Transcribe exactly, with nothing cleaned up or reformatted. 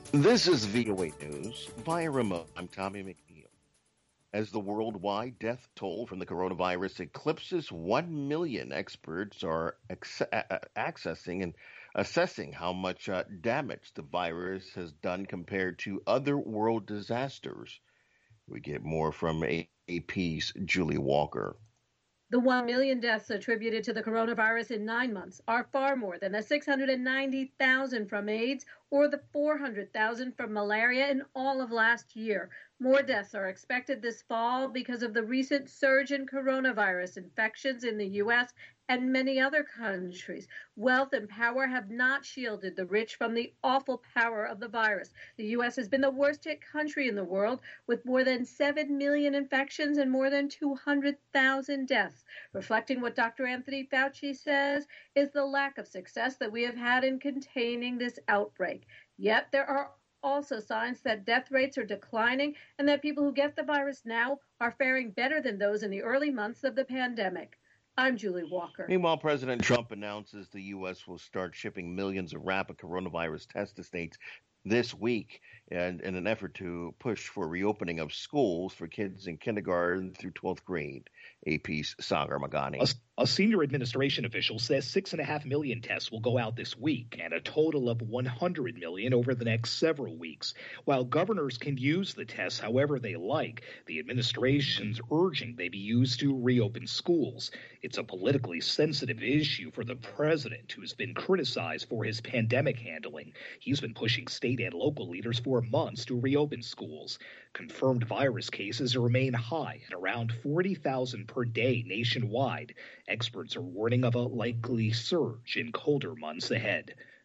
This is V O A News via remote. I'm Tommy McNeil. As the worldwide death toll from the coronavirus eclipses one million, experts are ex- a- accessing and assessing how much uh, damage the virus has done compared to other world disasters. We get more from A P's Julie Walker. The one million deaths attributed to the coronavirus in nine months are far more than the six hundred ninety thousand from AIDS or the four hundred thousand from malaria in all of last year. More deaths are expected this fall because of the recent surge in coronavirus infections in the U S and many other countries. Wealth and power have not shielded the rich from the awful power of the virus. The U S has been the worst hit country in the world, with more than seven million infections and more than two hundred thousand deaths, reflecting what Doctor Anthony Fauci says is the lack of success that we have had in containing this outbreak. Yet there are also signs that death rates are declining and that people who get the virus now are faring better than those in the early months of the pandemic. I'm Julie Walker. Meanwhile, President Trump announces the U S will start shipping millions of rapid coronavirus tests to states this week and in an effort to push for reopening of schools for kids in kindergarten through twelfth grade. A P's Sagar Magani. A, a senior administration official says six and a half million tests will go out this week and a total of one hundred million over the next several weeks. While governors can use the tests however they like, the administration's urging they be used to reopen schools. It's a politically sensitive issue for the president, who's been criticized for his pandemic handling. He's been pushing state and local leaders for months to reopen schools. Confirmed virus cases remain high at around forty thousand per day nationwide. Experts are warning of a likely surge in colder months ahead.